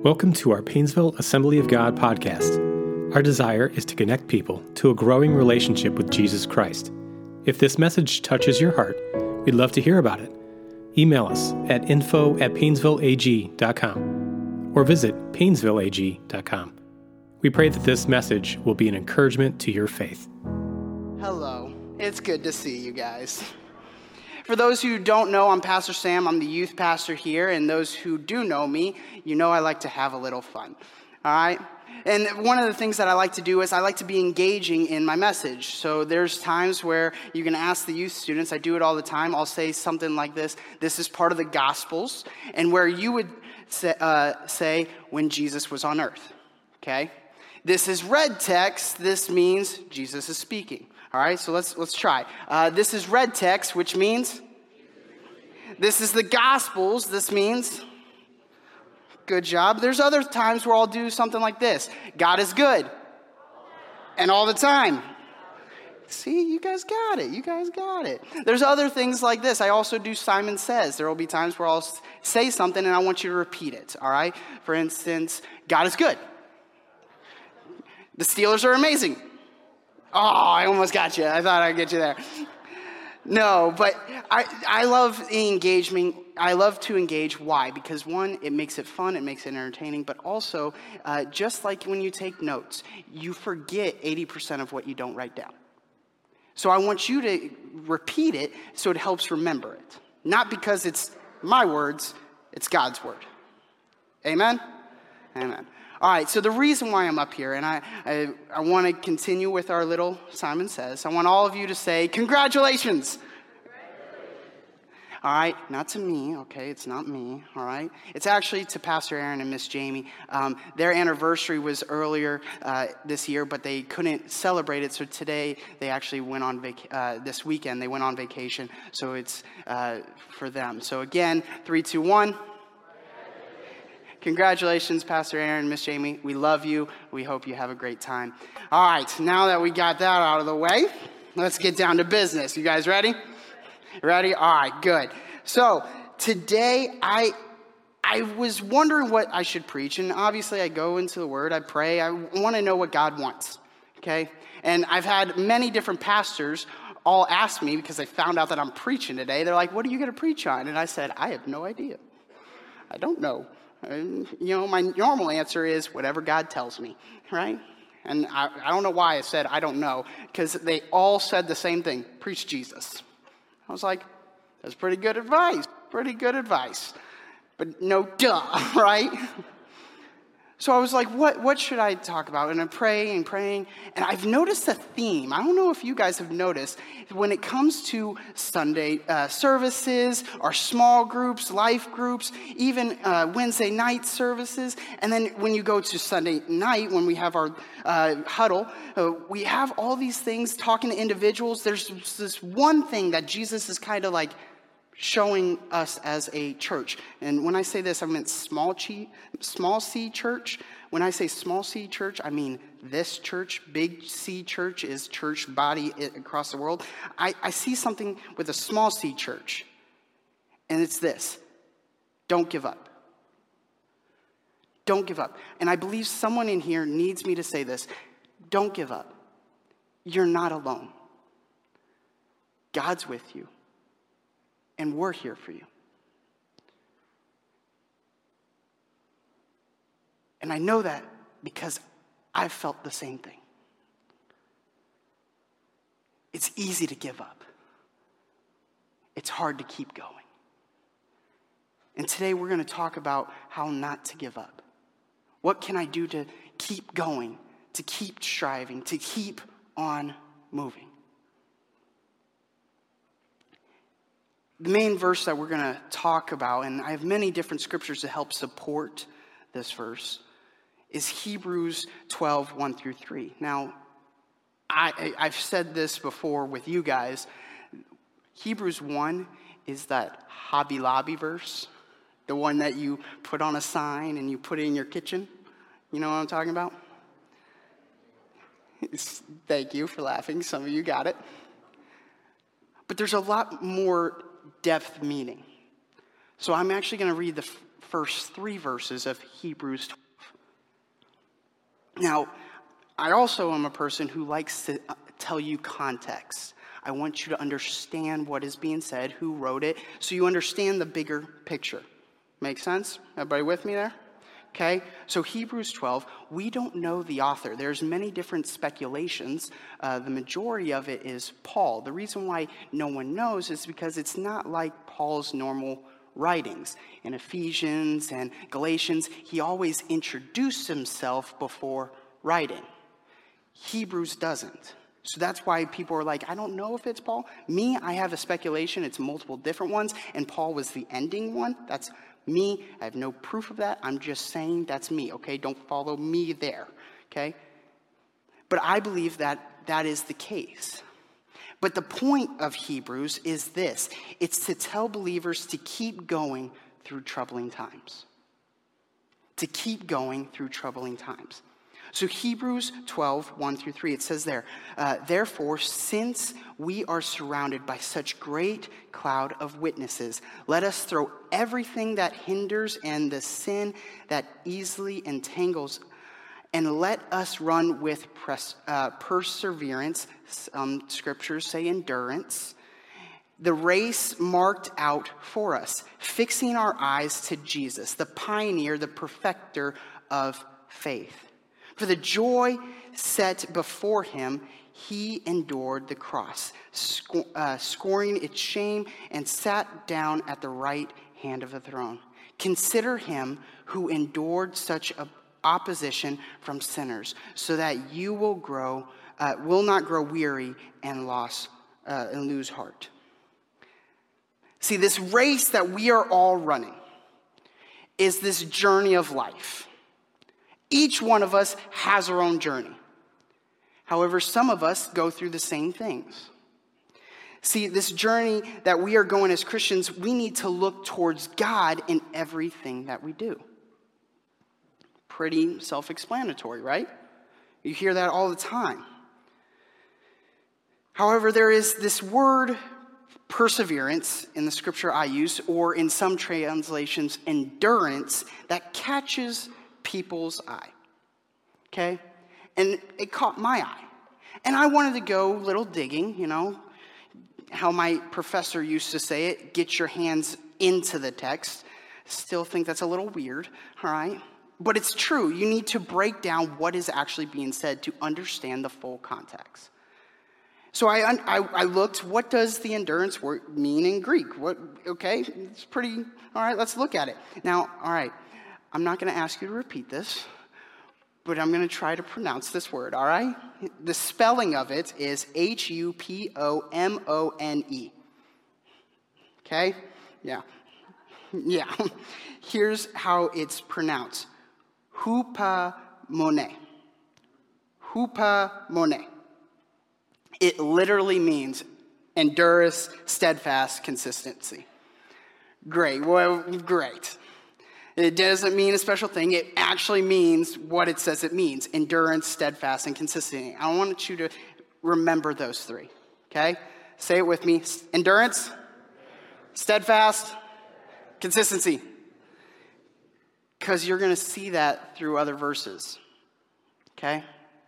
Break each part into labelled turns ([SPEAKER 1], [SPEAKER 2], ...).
[SPEAKER 1] Welcome to our Painesville Assembly of God podcast. Our desire is to connect people to a growing relationship with Jesus Christ. If this message touches your heart, we'd love to hear about it. Email us at info@painesvilleag.com or visit painesvilleag.com. We pray that this message will be an encouragement to your faith.
[SPEAKER 2] Hello. It's good to see you guys. For those who don't know, I'm Pastor Sam. I'm the youth pastor here. And those who do know me, you know I like to have a little fun. All right? And one of the things that I like to do is I like to be engaging in my message. So there's times where you can ask the youth students. I do it all the time. I'll say something like this. This is part of the Gospels. And where you would say when Jesus was on earth. Okay? This is red text. This means Jesus is speaking. All right, so let's try. This is red text, which means this is the Gospels. This means good job. There's other times where I'll do something like this. God is good. And all the time. See, you guys got it. You guys got it. There's other things like this. I also do Simon Says. There will be times where I'll say something and I want you to repeat it. All right? For instance, God is good. The Steelers are amazing. Oh, I almost got you. I thought I'd get you there. No, but I love engagement. I love to engage. Why? Because one, it makes it fun. It makes it entertaining. But also, just like when you take notes, you forget 80% of what you don't write down. So I want you to repeat it so it helps remember it. Not because it's my words, it's God's word. Amen? Amen. All right, so the reason why I'm up here, and I want to continue with our little Simon Says, I want all of you to say, congratulations. All right, not to me, okay, it's not me, all right. It's actually to Pastor Aaron and Miss Jamie. Their anniversary was earlier this year, but they couldn't celebrate it, so today they actually went on this weekend, they went on vacation, so it's for them. So again, 3, 2, 1. Congratulations, Pastor Aaron, Miss Jamie. We love you. We hope you have a great time. All right, now that we got that out of the way, let's get down to business. You guys ready? Ready? All right, good. So today I was wondering what I should preach, and obviously I go into the Word, I pray. I want to know what God wants, okay? And I've had many different pastors all ask me because they found out that I'm preaching today. They're like, what are you going to preach on? And I said, I have no idea. I don't know. You know, my normal answer is whatever God tells me, right? And I don't know why I said I don't know, because they all said the same thing, preach Jesus. I was like, that's pretty good advice, but no duh, right? So I was like, what should I talk about? And I'm praying, and I've noticed a theme. I don't know if you guys have noticed, when it comes to Sunday services, our small groups, life groups, even Wednesday night services, and then when you go to Sunday night, when we have our huddle, we have all these things, talking to individuals. There's this one thing that Jesus is kind of like showing us as a church. And when I say this, I meant small C church. When I say small C church, I mean this church. Big C church is church body across the world. I see something with a small C church. And it's this. Don't give up. Don't give up. And I believe someone in here needs me to say this. Don't give up. You're not alone. God's with you. And we're here for you. And I know that because I've felt the same thing. It's easy to give up. It's hard to keep going. And today we're going to talk about how not to give up. What can I do to keep going, to keep striving, to keep on moving? The main verse that we're going to talk about, and I have many different scriptures to help support this verse, is Hebrews 12, 1 through 3. Now, I've said this before with you guys. Hebrews 1 is that Hobby Lobby verse, the one that you put on a sign and you put it in your kitchen. You know what I'm talking about? Thank you for laughing. Some of you got it. But there's a lot more depth meaning. So I'm actually going to read the first 3 verses of Hebrews 12. Now, I also am a person who likes to tell you context. I want you to understand what is being said, who wrote it, so you understand the bigger picture. Make sense? Everybody with me there? Okay, so Hebrews 12, we don't know the author. There's many different speculations. The majority of it is Paul. The reason why no one knows is because it's not like Paul's normal writings. In Ephesians and Galatians, he always introduced himself before writing. Hebrews doesn't. So that's why people are like, I don't know if it's Paul. Me, I have a speculation. It's multiple different ones, and Paul was the ending one. That's me. I have no proof of that. I'm just saying that's me, okay? Don't follow me there, okay? But I believe that that is the case. But the point of Hebrews is this. It's to tell believers to keep going through troubling times. To keep going through troubling times. So Hebrews 12, 1 through 3, it says there, therefore, since we are surrounded by such great cloud of witnesses, let us throw everything that hinders and the sin that easily entangles, and let us run with perseverance, scriptures say endurance, the race marked out for us, fixing our eyes to Jesus, the pioneer, the perfecter of faith. For the joy set before him, he endured the cross, scorning its shame, and sat down at the right hand of the throne. Consider him who endured such opposition from sinners, so that you will not grow weary and lose heart. See, this race that we are all running is this journey of life. Each one of us has our own journey. However, some of us go through the same things. See, this journey that we are going as Christians, we need to look towards God in everything that we do. Pretty self-explanatory, right? You hear that all the time. However, there is this word perseverance in the scripture I use, or in some translations, endurance, that catches people's eye, okay? And it caught my eye. And I wanted to go a little digging, you know, how my professor used to say it, get your hands into the text. Still think that's a little weird, all right? But it's true. You need to break down what is actually being said to understand the full context. So I looked, what does the endurance word mean in Greek? Okay, it's pretty, all right, let's look at it. Now, all right, I'm not going to ask you to repeat this, but I'm going to try to pronounce this word, all right? The spelling of it is Hupomone. Okay? Yeah. Here's how it's pronounced. Hupomone. Hupomone. It literally means endurance, steadfast, consistency. Great. Well, great. It doesn't mean a special thing. It actually means what it says it means. Endurance, steadfast, and consistency. I want you to remember those 3. Okay? Say it with me. Endurance, steadfast, consistency. Because you're going to see that through other verses. Okay?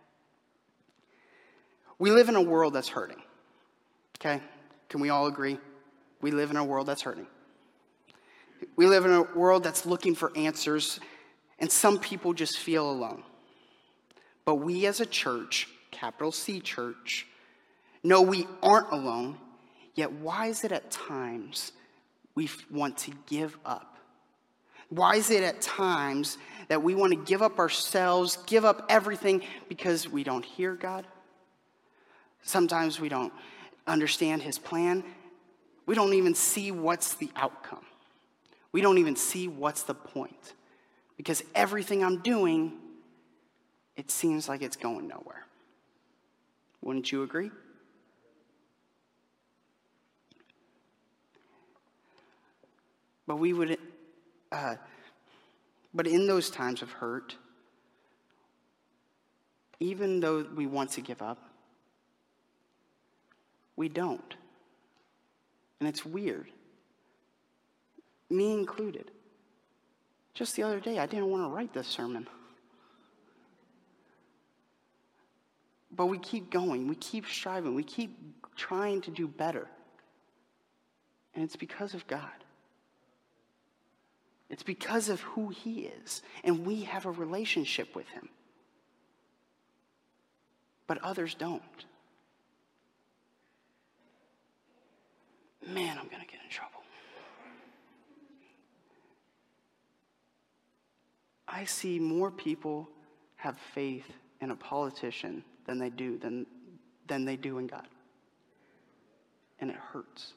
[SPEAKER 2] We live in a world that's hurting. Okay? Can we all agree? We live in a world that's hurting. We live in a world that's looking for answers, and some people just feel alone. But we as a church, capital C church, know we aren't alone, yet why is it at times we want to give up? Why is it at times that we want to give up ourselves, give up everything because we don't hear God? Sometimes we don't understand his plan. We don't even see what's the outcome. We don't even see what's the point. Because everything I'm doing, it seems like it's going nowhere. Wouldn't you agree? But but in those times of hurt, even though we want to give up, we don't. And it's weird. Me included. Just the other day, I didn't want to write this sermon. But we keep going. We keep striving. We keep trying to do better. And it's because of God. It's because of who he is. And we have a relationship with him. But others don't. Man, I'm going to get in trouble. I see more people have faith in a politician than they do in God. And it hurts.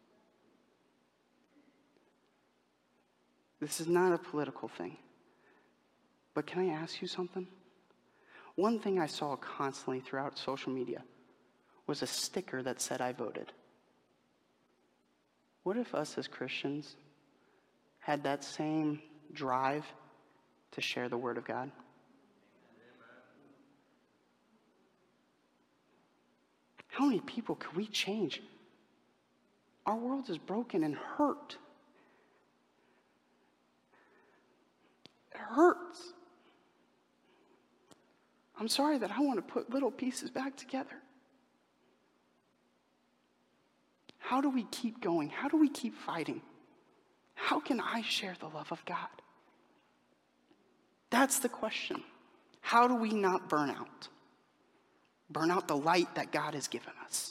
[SPEAKER 2] This is not a political thing. But can I ask you something? One thing I saw constantly throughout social media was a sticker that said, "I voted." What if us as Christians had that same drive to share the word of God? How many people could we change? Our world is broken and hurt. It hurts. I'm sorry that I want to put little pieces back together. How do we keep going? How do we keep fighting? How can I share the love of God? That's the question. How do we not burn out? Burn out the light that God has given us.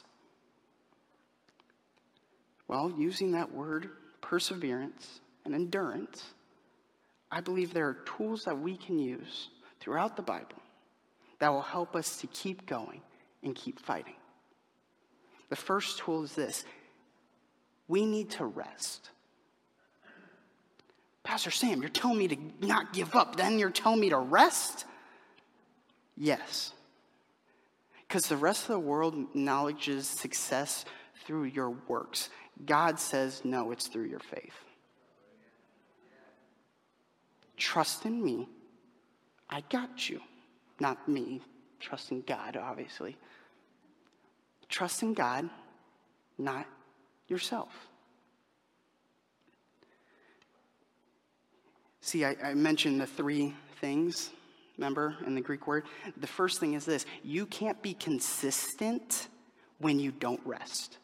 [SPEAKER 2] Well, using that word, perseverance and endurance, I believe there are tools that we can use throughout the Bible that will help us to keep going and keep fighting. The first tool is this. We need to rest. Pastor Sam, you're telling me to not give up, then you're telling me to rest? Yes. Because the rest of the world acknowledges success through your works. God says, no, it's through your faith. Trust in me. I got you. Not me. Trust in God, obviously. Trust in God, not yourself. See, I mentioned the three things, remember, in the Greek word? The first thing is this. You can't be consistent when you don't rest.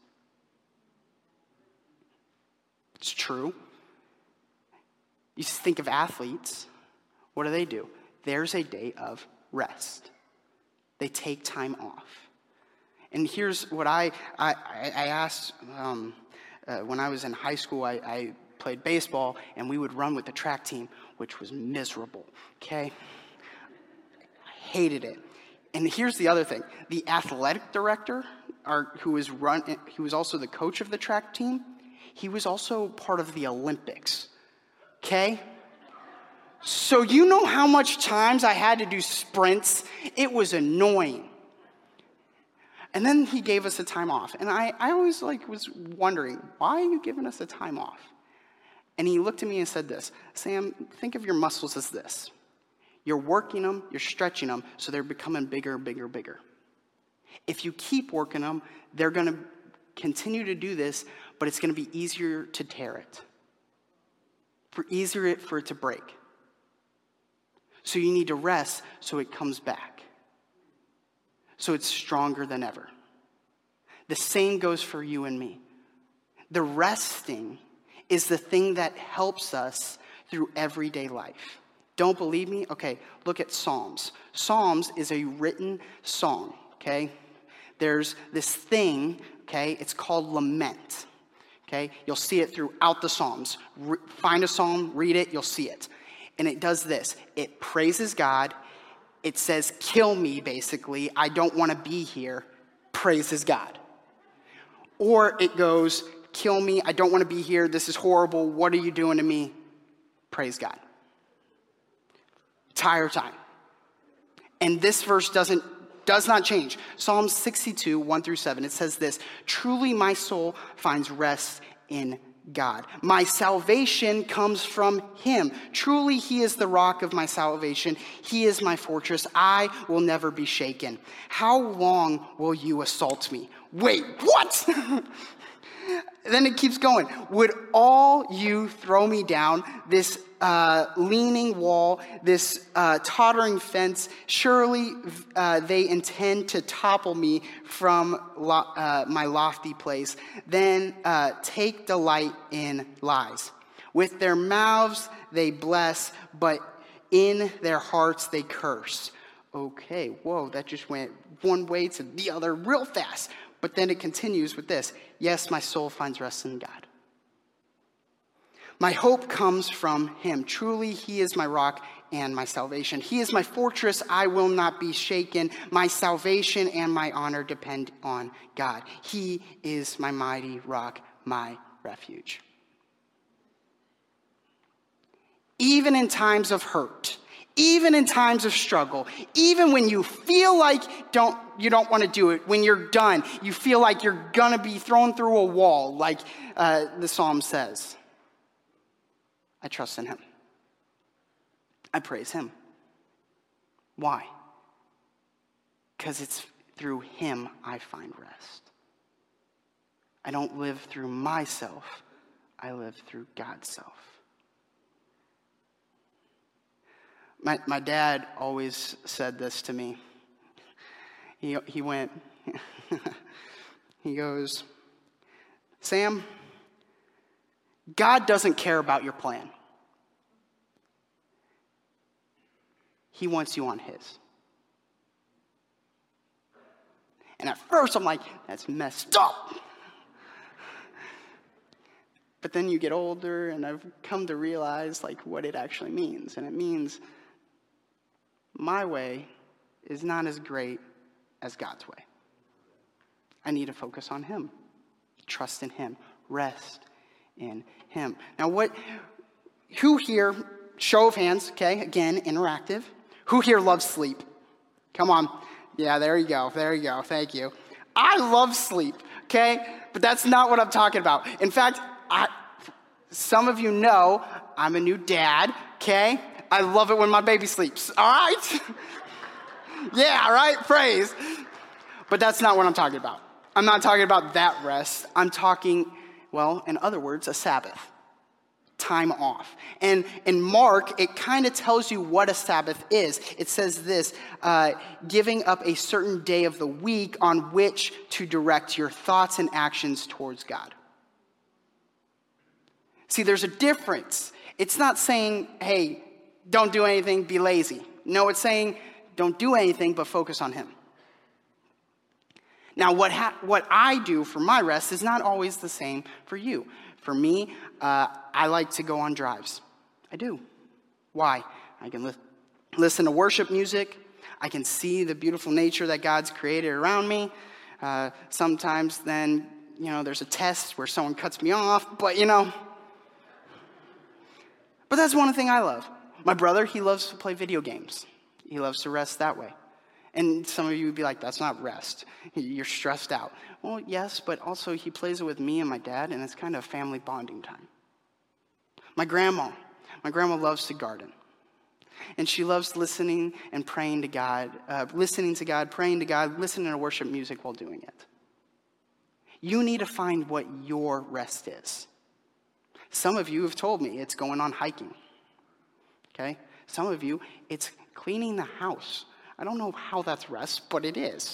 [SPEAKER 2] It's true. You think of athletes. What do? There's a day of rest. They take time off. And here's what I asked when I was in high school. I played baseball, and we would run with the track team, which was miserable, okay? I hated it. And here's the other thing. The athletic director, who was also the coach of the track team, he was also part of the Olympics, okay? So you know how much times I had to do sprints? It was annoying. And then he gave us a time off. And I always was wondering, why are you giving us a time off? And he looked at me and said this, Sam, think of your muscles as this. You're working them, you're stretching them, so they're becoming bigger, bigger, bigger. If you keep working them, they're going to continue to do this, but it's going to be easier to tear it. Easier for it to break. So you need to rest so it comes back. So it's stronger than ever. The same goes for you and me. The resting is the thing that helps us through everyday life. Don't believe me? Okay, look at Psalms. Psalms is a written song, okay? There's this thing, okay? It's called lament, okay? You'll see it throughout the Psalms. Find a psalm, read it, you'll see it. And it does this. It praises God. It says, kill me, basically. I don't want to be here. Praises God. Or it goes, kill me. I don't want to be here. This is horrible. What are you doing to me? Praise God. Entire time. And this verse does not change. Psalm 62, 1 through 7. It says this, truly my soul finds rest in God. My salvation comes from him. Truly he is the rock of my salvation. He is my fortress. I will never be shaken. How long will you assault me? Wait, what? Then it keeps going. Would all you throw me down? This leaning wall, this tottering fence. Surely they intend to topple me from my lofty place. Then take delight in lies. With their mouths they bless, but in their hearts they curse. Okay, whoa, that just went one way to the other real fast. But then it continues with this. Yes, my soul finds rest in God. My hope comes from him. Truly, he is my rock and my salvation. He is my fortress. I will not be shaken. My salvation and my honor depend on God. He is my mighty rock, my refuge. Even in times of hurt, even in times of struggle, even when you feel like you don't want to do it, when you're done, you feel like you're going to be thrown through a wall, like the psalm says, I trust in him. I praise him. Why? Because it's through him I find rest. I don't live through myself. I live through God's self. My dad always said this to me. He went, he goes, Sam, God doesn't care about your plan. He wants you on his. And at first I'm like, that's messed up. But then you get older and I've come to realize like what it actually means. And it means my way is not as great as God's way. I need to focus on him. Trust in him. Rest in him. Now who here, show of hands, okay, again, interactive. Who here loves sleep? Come on. Yeah, there you go. Thank you. I love sleep, okay? But that's not what I'm talking about. In fact, some of you know I'm a new dad, okay? I love it when my baby sleeps, all right? Yeah, right? Praise. But that's not what I'm talking about. I'm not talking about that rest. I'm talking, well, in other words, a Sabbath. Time off. And in Mark, it kind of tells you what a Sabbath is. It says this, giving up a certain day of the week on which to direct your thoughts and actions towards God. See, there's a difference. It's not saying, hey, don't do anything, be lazy. No, it's saying, don't do anything, but focus on him. Now, what I do for my rest is not always the same for you. For me, I like to go on drives. I do. Why? I can listen to worship music. I can see the beautiful nature that God's created around me. Sometimes then, there's a test where someone cuts me off, but that's one thing I love. My brother, he loves to play video games. He loves to rest that way. And some of you would be like, that's not rest. You're stressed out. Well, yes, but also he plays it with me and my dad, and it's kind of family bonding time. My grandma loves to garden. And she loves listening and praying to God, listening to God, praying to God, listening to worship music while doing it. You need to find what your rest is. Some of you have told me it's going on hiking. Okay? Some of you, it's cleaning the house. I don't know how that's rest, but it is.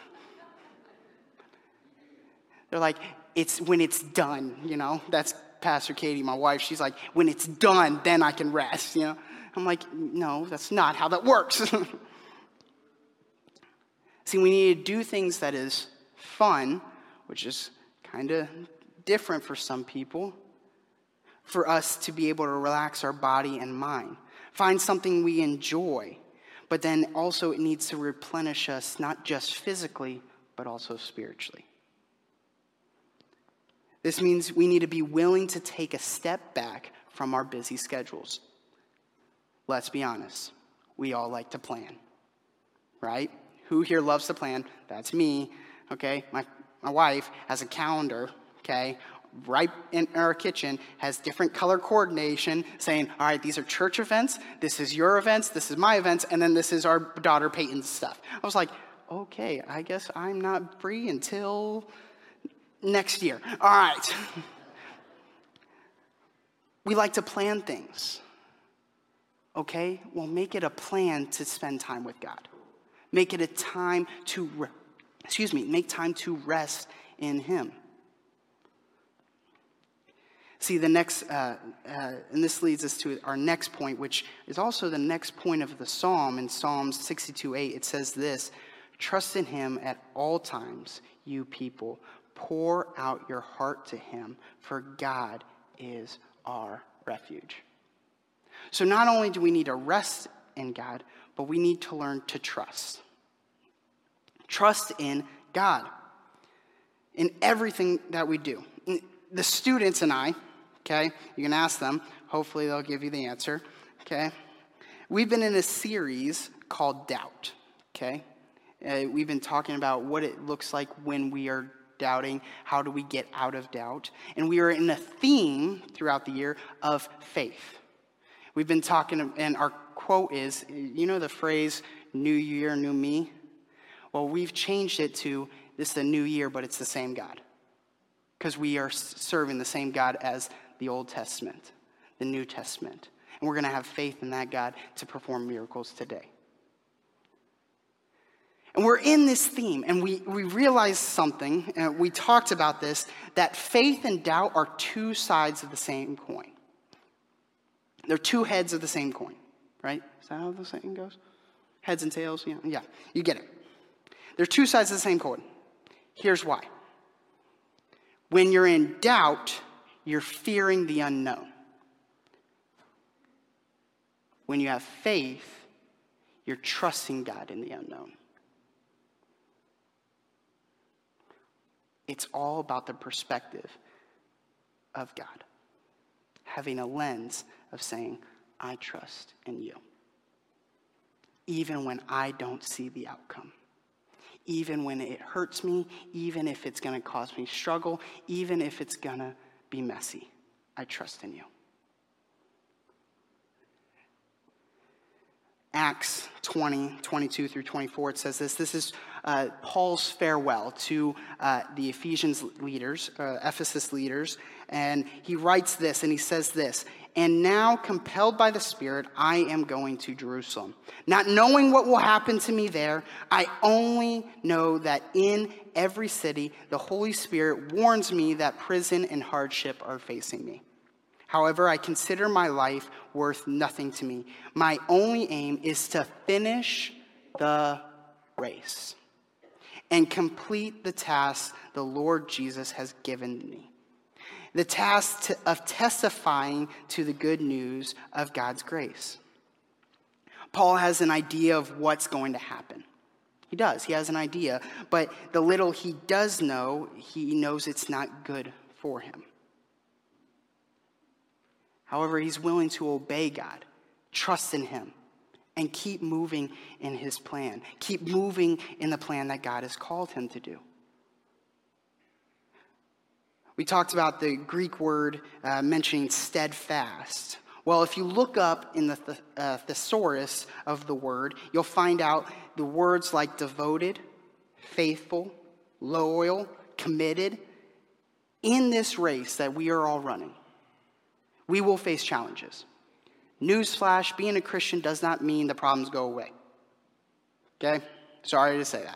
[SPEAKER 2] They're like, it's when it's done, That's Pastor Katie, my wife. She's like, when it's done, then I can rest, I'm like, no, that's not how that works. See, we need to do things that is fun, which is kind of different for some people, for us to be able to relax our body and mind. Find something we enjoy, but then also it needs to replenish us, not just physically, but also spiritually. This means we need to be willing to take a step back from our busy schedules. Let's be honest. We all like to plan, right? Who here loves to plan? That's me, okay? My wife has a calendar, okay? Right in our kitchen, has different color coordination saying, all right, these are church events, this is your events, this is my events, and then this is our daughter Peyton's stuff. I was like, okay, I guess I'm not free until next year. All right. We like to plan things. Okay? Well, make it a plan to spend time with God. Make it a time to, make time to rest in him. See, the next, and this leads us to our next point, which is also the next point of the psalm. In Psalm 62:8, it says this: trust in him at all times, you people. Pour out your heart to him, for God is our refuge. So not only do we need to rest in God, but we need to learn to trust. Trust in God in everything that we do. The students and I, okay, you can ask them. Hopefully they'll give you the answer, okay? We've been in a series called Doubt, okay? We've been talking about what it looks like when we are doubting. How do we get out of doubt? And we are in a theme throughout the year of faith. We've been talking, and our quote is, you know the phrase, new year, new me? Well, we've changed it to, this is a new year, but it's the same God. Because we are serving the same God as the Old Testament, the New Testament. And we're going to have faith in that God to perform miracles today. And we're in this theme, and we realized something, and we talked about this, that faith and doubt are two sides of the same coin. They're two heads of the same coin, right? Is that how the saying goes? Heads and tails, yeah, you get it. They're two sides of the same coin. Here's why. When you're in doubt, you're fearing the unknown. When you have faith, you're trusting God in the unknown. It's all about the perspective of God. Having a lens of saying, I trust in you. Even when I don't see the outcome. Even when it hurts me, even if it's going to cause me struggle, even if it's going to be messy, I trust in you. Acts 20:22 through 24, it says this. This is Paul's farewell to the Ephesus leaders. And he writes this, and he says this: and now, compelled by the Spirit, I am going to Jerusalem. Not knowing what will happen to me there, I only know that in every city, the Holy Spirit warns me that prison and hardship are facing me. However, I consider my life worth nothing to me. My only aim is to finish the race and complete the task the Lord Jesus has given me. The task of testifying to the good news of God's grace. Paul has an idea of what's going to happen. He does. He has an idea. But the little he does know, he knows it's not good for him. However, he's willing to obey God, trust in him, and keep moving in his plan. Keep moving in the plan that God has called him to do. We talked about the Greek word mentioning steadfast. Well, if you look up in the thesaurus of the word, you'll find out the words like devoted, faithful, loyal, committed. In this race that we are all running, we will face challenges. Newsflash, being a Christian does not mean the problems go away. Okay? Sorry to say that.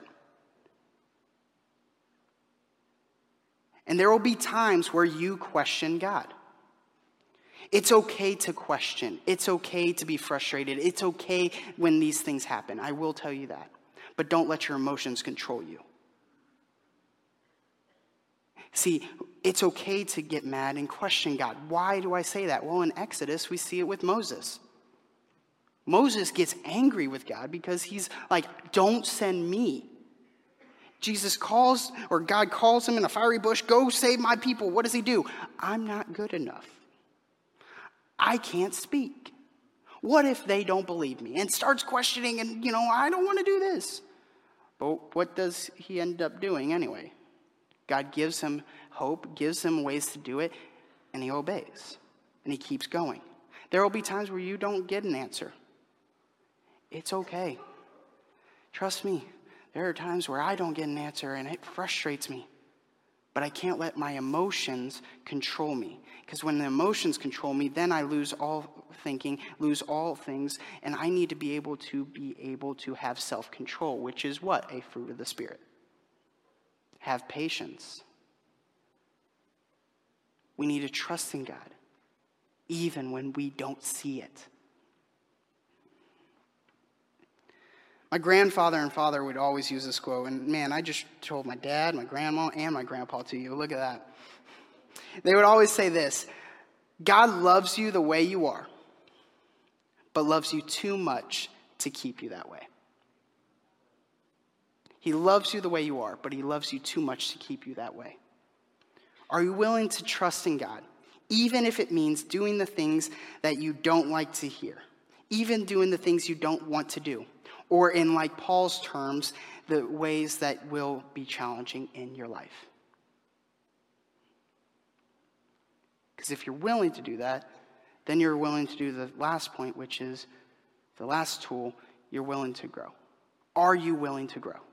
[SPEAKER 2] And there will be times where you question God. It's okay to question. It's okay to be frustrated. It's okay when these things happen. I will tell you that. But don't let your emotions control you. See, it's okay to get mad and question God. Why do I say that? Well, in Exodus, we see it with Moses. Moses gets angry with God because he's like, don't send me. God calls him in a fiery bush, go save my people. What does he do? I'm not good enough. I can't speak. What if they don't believe me? And starts questioning and, I don't want to do this. But what does he end up doing anyway? God gives him hope, gives him ways to do it, and he obeys. And he keeps going. There will be times where you don't get an answer. It's okay. Trust me, there are times where I don't get an answer and it frustrates me. But I can't let my emotions control me. Because when the emotions control me, then I lose all thinking, lose all things, and I need to be able to have self-control, which is what? A fruit of the Spirit. Have patience. We need to trust in God, even when we don't see it. My grandfather and father would always use this quote, and man, I just told my dad, my grandma, and my grandpa to you. Look at that. They would always say this: God loves you the way you are, but loves you too much to keep you that way. He loves you the way you are, but he loves you too much to keep you that way. Are you willing to trust in God, even if it means doing the things that you don't like to hear, even doing the things you don't want to do, or in like Paul's terms, the ways that will be challenging in your life? Because if you're willing to do that, then you're willing to do the last point, which is the last tool. You're willing to grow. Are you willing to grow?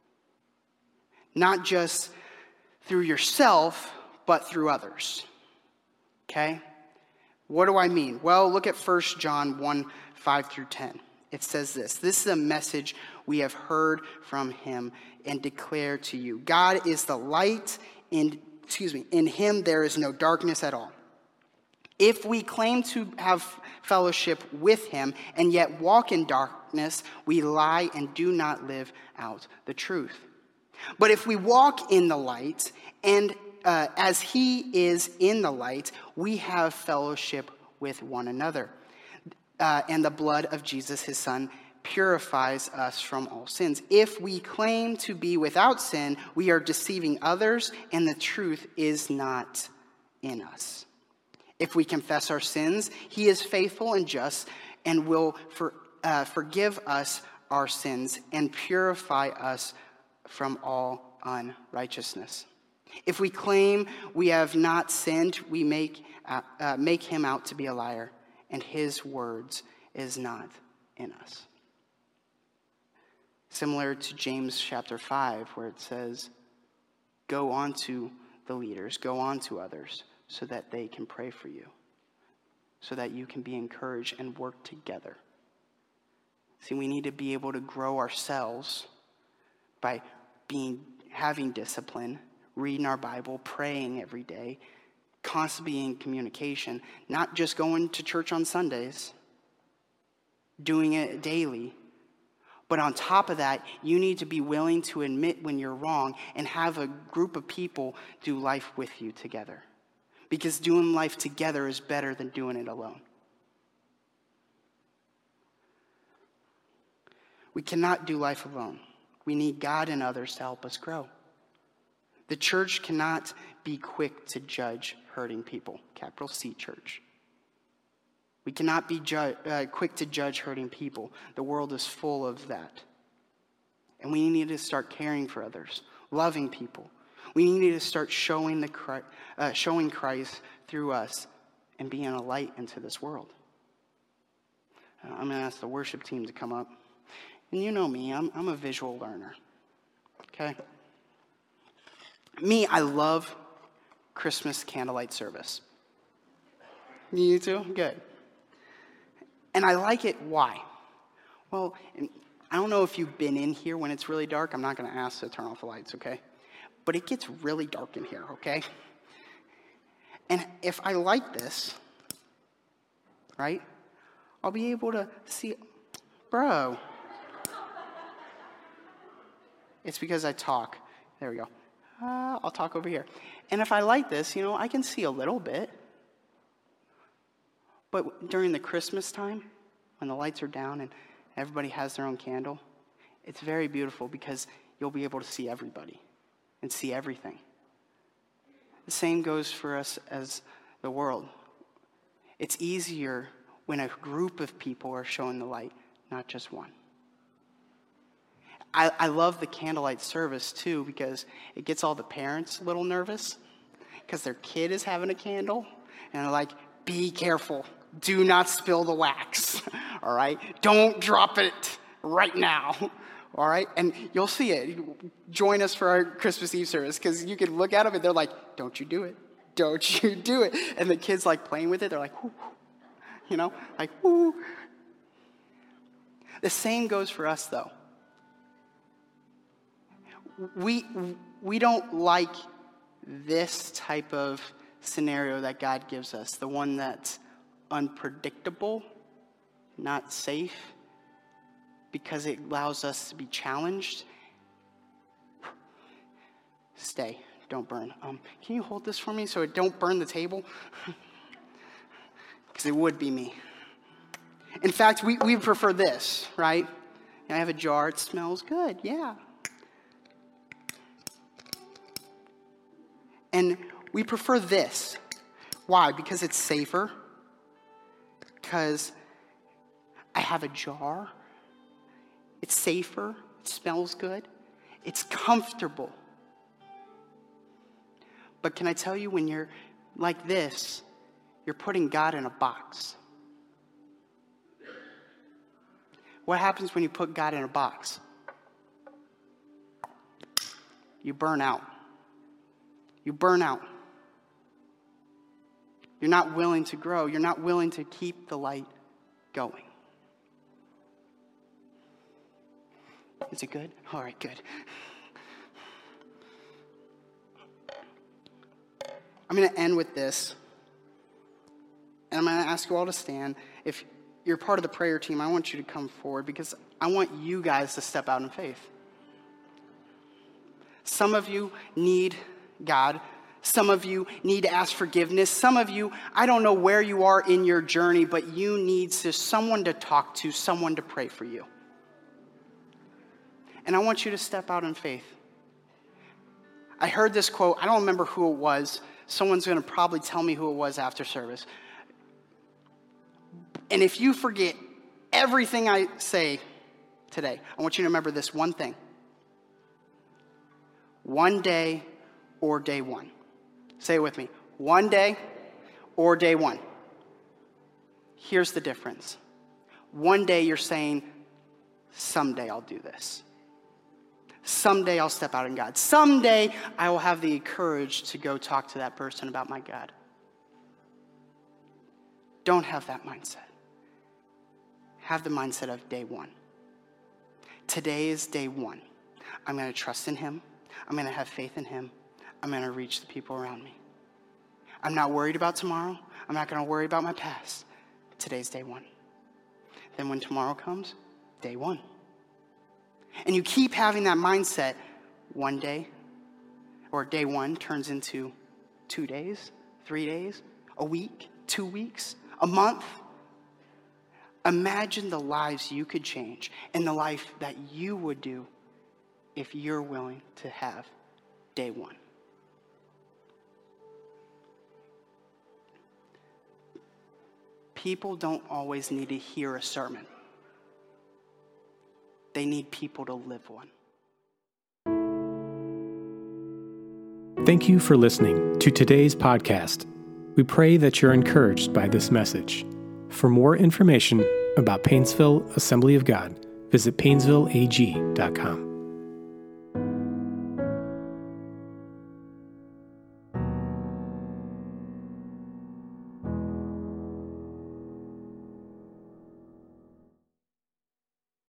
[SPEAKER 2] Not just through yourself, but through others. Okay? What do I mean? Well, look at 1 John 1, 5 through 10. It says this: this is a message we have heard from him and declare to you. God is the light, in him there is no darkness at all. If we claim to have fellowship with him and yet walk in darkness, we lie and do not live out the truth. But if we walk in the light, and as he is in the light, we have fellowship with one another. And the blood of Jesus, his son, purifies us from all sins. If we claim to be without sin, we are deceiving others, and the truth is not in us. If we confess our sins, he is faithful and just and will forgive us our sins and purify us from all unrighteousness. If we claim we have not sinned, we make him out to be a liar, and his words is not in us. Similar to James chapter 5, where it says, go on to the leaders, go on to others, so that they can pray for you, so that you can be encouraged and work together. See, we need to be able to grow ourselves by having discipline, reading our Bible, praying every day, constantly in communication, not just going to church on Sundays, doing it daily. But on top of that, you need to be willing to admit when you're wrong and have a group of people do life with you together. Because doing life together is better than doing it alone. We cannot do life alone. We need God and others to help us grow. The church cannot be quick to judge hurting people. Capital C church. We cannot be quick to judge hurting people. The world is full of that. And we need to start caring for others, loving people. We need to start showing Christ through us and being a light into this world. I'm going to ask the worship team to come up. And you know me, I'm a visual learner. Okay? Me, I love Christmas candlelight service. You too? Good. And I like it. Why? Well, I don't know if you've been in here when it's really dark. I'm not going to ask to turn off the lights, okay? But it gets really dark in here, okay? And if I light this, right, I'll be able to see, bro. It's because I talk. There we go. I'll talk over here. And if I light this, I can see a little bit. But during the Christmas time, when the lights are down and everybody has their own candle, it's very beautiful because you'll be able to see everybody and see everything. The same goes for us as the world. It's easier when a group of people are showing the light, not just one. I love the candlelight service too because it gets all the parents a little nervous because their kid is having a candle and they're like, be careful. Do not spill the wax. All right? Don't drop it right now. All right? And you'll see it. Join us for our Christmas Eve service because you can look at them and they're like, don't you do it. Don't you do it. And the kids like playing with it. They're like, whoo, whoo. like, woo. The same goes for us, though. We don't like this type of scenario that God gives us, the one that's unpredictable, not safe, because it allows us to be challenged. Stay, don't burn. Can you hold this for me so it don't burn the table? Because it would be me. In fact, we prefer this, right? I have a jar, it smells good, yeah. And we prefer this. Why? Because it's safer. Because I have a jar. It's safer. It smells good. It's comfortable. But can I tell you, when you're like this, you're putting God in a box. What happens when you put God in a box? You burn out. You burn out. You're not willing to grow. You're not willing to keep the light going. Is it good? All right, good. I'm going to end with this. And I'm going to ask you all to stand. If you're part of the prayer team, I want you to come forward because I want you guys to step out in faith. Some of you need God. Some of you need to ask forgiveness. Some of you, I don't know where you are in your journey, but you need someone to talk to, someone to pray for you. And I want you to step out in faith. I heard this quote. I don't remember who it was. Someone's going to probably tell me who it was after service. And if you forget everything I say today, I want you to remember this one thing. One day or day one. Say it with me. One day or day one. Here's the difference. One day you're saying, someday I'll do this. Someday I'll step out in God. Someday I will have the courage to go talk to that person about my God. Don't have that mindset. Have the mindset of day one. Today is day one. I'm going to trust in him. I'm going to have faith in him. I'm going to reach the people around me. I'm not worried about tomorrow. I'm not going to worry about my past. Today's day one. Then when tomorrow comes, day one. And you keep having that mindset. One day, or day one, turns into 2 days, 3 days, a week, 2 weeks, a month. Imagine the lives you could change and the life that you would do if you're willing to have day one. People don't always need to hear a sermon. They need people to live one.
[SPEAKER 1] Thank you for listening to today's podcast. We pray that you're encouraged by this message. For more information about Painesville Assembly of God, visit painesvilleag.com.